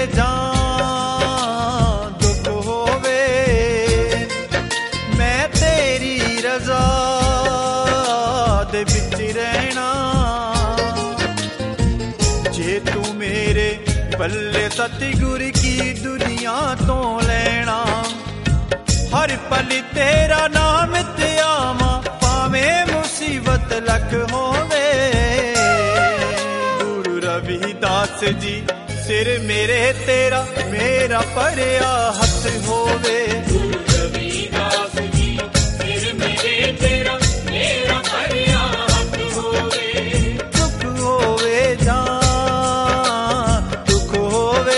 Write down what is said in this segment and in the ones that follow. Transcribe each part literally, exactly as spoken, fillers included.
ਜਾਂ ਦੁੱਖ ਹੋਵੇ, ਮੈਂ ਤੇਰੀ ਰਜ਼ਾ ਦੇ ਵਿੱਚ ਰਹਿਣਾ। ਜੇ ਤੂੰ ਮੇਰੇ ਪੱਲੇ ਸਤਿਗੁਰ ਕੀ ਦੁਨੀਆ ਤੋਂ ਲੈਣਾ, ਹਰ ਪਲ ਤੇਰਾ ਨਾਮ ਤੇ ਆਵਾਂ, ਭਾਵੇਂ ਮੁਸੀਬਤ ਲੱਖ ਹੋਵੇ। ਗੁਰੂ ਰਵਿਦਾਸ ਜੀ ਸਿਰ ਮੇਰੇ ਤੇਰਾ, ਮੇਰਾ ਭਰਿਆ ਹੱਥ ਹੋਵੇ। ਗੁਰੂ ਰਵਿਦਾਸ ਜੀ ਸਿਰ ਮੇਰੇ ਤੇਰਾ, ਮੇਰਾ ਭਰਿਆ ਹੱਥ ਹੋਵੇ। ਦੁੱਖ ਹੋਵੇ ਜਾਂ ਦੁੱਖ ਹੋਵੇ,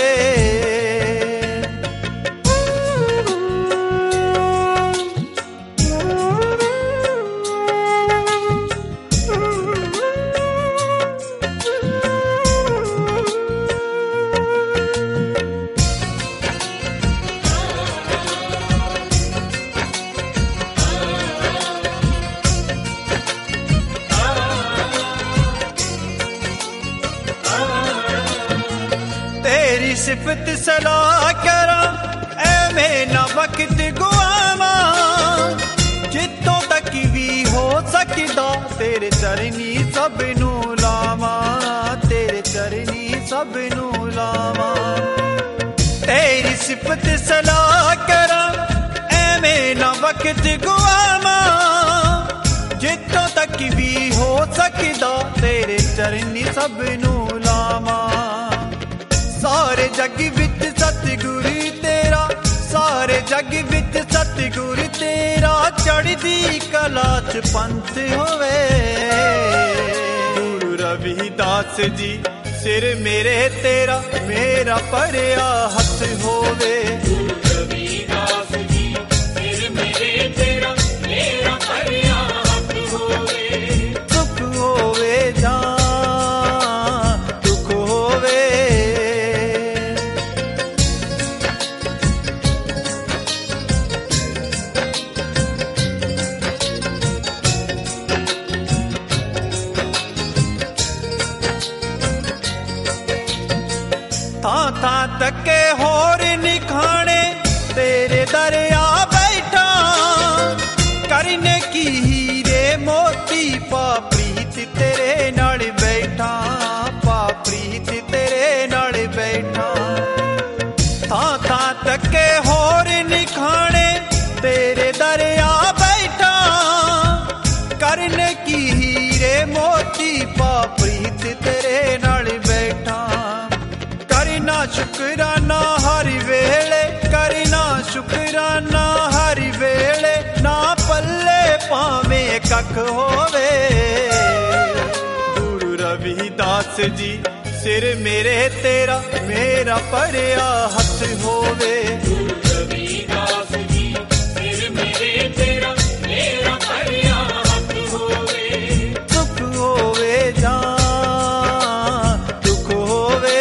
ਤੇਰੀ ਸਿਫਤ ਸਲਾਹ ਕਰਾਂ, ਐਵੇਂ ਨਾ ਵਕਤ ਗੁਆਵਾਂ। ਜਿੱਥੋਂ ਤੱਕ ਵੀ ਹੋ ਸਕਦਾ ਤੇਰੇ ਚਰਨੀ ਸਭ ਨੂੰ ਲਾਵਾਂ, ਤੇਰੇ ਚਰਨੀ ਸਭ ਨੂੰ ਲਾਵਾਂ। ਤੇਰੀ ਸਿਫਤ ਸਲਾਹ ਕਰਾਂ, ਐਵੇਂ ਨਾ ਵਕਤ ਗੁਆਵਾਂ। ਜਿੱਥੋਂ ਤੱਕ ਵੀ ਹੋ ਸਕਦਾ ਤੇਰੇ ਚਰਨੀ ਸਭ ਨੂੰ ਲਾਵਾਂ। ਸਾਰੇ ਜੱਗ ਵਿੱਚ ਸਤਿਗੁਰ ਤੇਰਾ, ਸਾਰੇ ਜੱਗ ਵਿੱਚ ਸਤਿਗੁਰ ਤੇਰਾ, ਚੜ੍ਹਦੀ ਕਲਾ ਚ ਪੰਥ ਹੋਵੇ। ਗੁਰੂ ਰਵਿਦਾਸ ਜੀ ਸਿਰ ਮੇਰੇ ਤੇਰਾ, ਮੇਰਾ ਭਰਿਆ ਹੱਥ ਹੋਵੇ। ਗੁਰੂ ਰਵਿਦਾਸ ਜੀ ਸਿਰ ਮੇਰੇ ਤੇਰਾ, ਮੇਰਾ ਭਰਿਆ ਹੱਥ ਹੋਵੇ। ਦੁੱਖ ਹੋਵੇ ਜਾਂ ਦੁੱਖ ਹੋਵੇ, ਥਾਂ ਥਾਂ ਤੱਕੇ ਹੋਰ ਨਿਖਾਣੇ ਤੇਰੇ ਦਰਿਆ ਬੈਠਾ। ਕਰਨੇ ਕੀ ਹੀਰੇ ਮੋਤੀ, ਪਾ ਪ੍ਰੀਤ ਤੇਰੇ ਨਾਲ ਬੈਠਾ, ਪਾ ਪ੍ਰੀਤ ਤੇਰੇ ਨਾਲ ਬੈਠਾ। ਥਾਂ ਥਾਂ ਤੱਕੇ ਹੋਰ ਨਿਖਾਣੇ ਤੇਰੇ ਦਰਿਆ ਬੈਠਾ। ਕਰਨੇ ਕੀ ਹੀਰੇ ਮੋਤੀ, ਪਾ ਪ੍ਰੀਤ ਤੇਰੇ ਨਾਲ ਬੈਠਾ। ਕਰਨਾ ਸ਼ੁਕਰਾਨਾ ਹਰ ਵੇਲੇ, ਕਰਨਾ ਸ਼ੁਕਰਾਨਾ ਹਰ ਵੇਲੇ, ਨਾ ਪੱਲੇ ਭਾਵੇਂ ਕੱਖ ਹੋਵੇ। ਗੁਰੂ ਰਵਿਦਾਸ ਜੀ ਸਿਰ ਮੇਰੇ ਤੇਰਾ, ਮੇਰਾ ਭਰਿਆ ਹੱਥ ਹੋਵੇ। ਗੁਰੂ ਰਵਿਦਾਸ ਜੀ ਸਿਰ ਮੇਰੇ ਤੇਰਾ, ਮੇਰਾ ਭਰਿਆ ਹੱਥ ਹੋਵੇ। ਦੁੱਖ ਹੋਵੇ ਜਾਂ ਦੁੱਖ ਹੋਵੇ,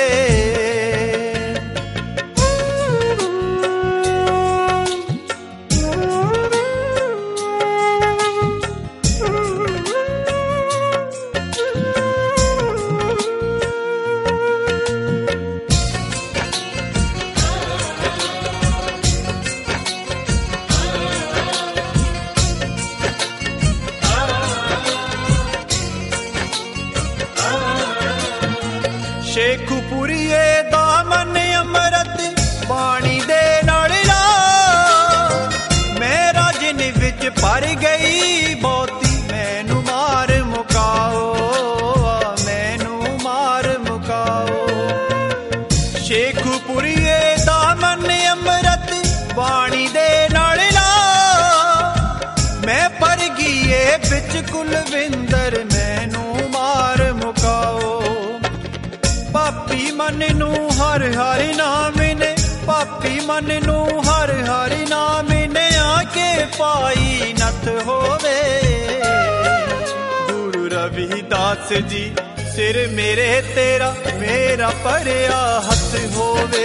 ਸ਼ੇਖੂਪੁਰੀਏ ਦਾਮਨ ਅੰਮ੍ਰਿਤ ਬਾਣੀ ਦੇ ਨਾਲ ਲਾ। ਮੇਰਾ ਜਿਨ ਵਿੱਚ ਭਰ ਗਈ ਬਹੁਤੀ, ਮੈਨੂੰ ਮਾਰ ਮੁਕਾਓ, ਮੈਨੂੰ ਮਾਰ ਮੁਕਾਓ। ਸ਼ੇਖੂਪੁਰੀਏ ਦਾਮਨ ਅੰਮ੍ਰਿਤ ਬਾਣੀ ਦੇ ਨਾਲ ਲਾ। ਮੈਂ ਭਰ ਗਈਏ ਵਿੱਚ ਕੁਲਵਿੰਦਰ, ਮੈਨੂੰ ਮਾਰ ਮੁਕਾਓ। ਪਾਪੀ ਮਨ ਨੂੰ ਹਰ ਹਰ ਨਾਮ ਨੇ, ਪਾਪੀ ਮਨ ਨੂੰ ਹਰ ਹਰ ਨਾਮ ਨੇ, ਆ ਕੇ ਪਾਈ ਨੱਥ ਹੋਵੇ। ਗੁਰੂ ਰਵਿਦਾਸ ਜੀ ਸਿਰ ਮੇਰੇ ਤੇਰਾ, ਮੇਰਾ ਭਰਿਆ ਹੱਥ ਹੋਵੇ।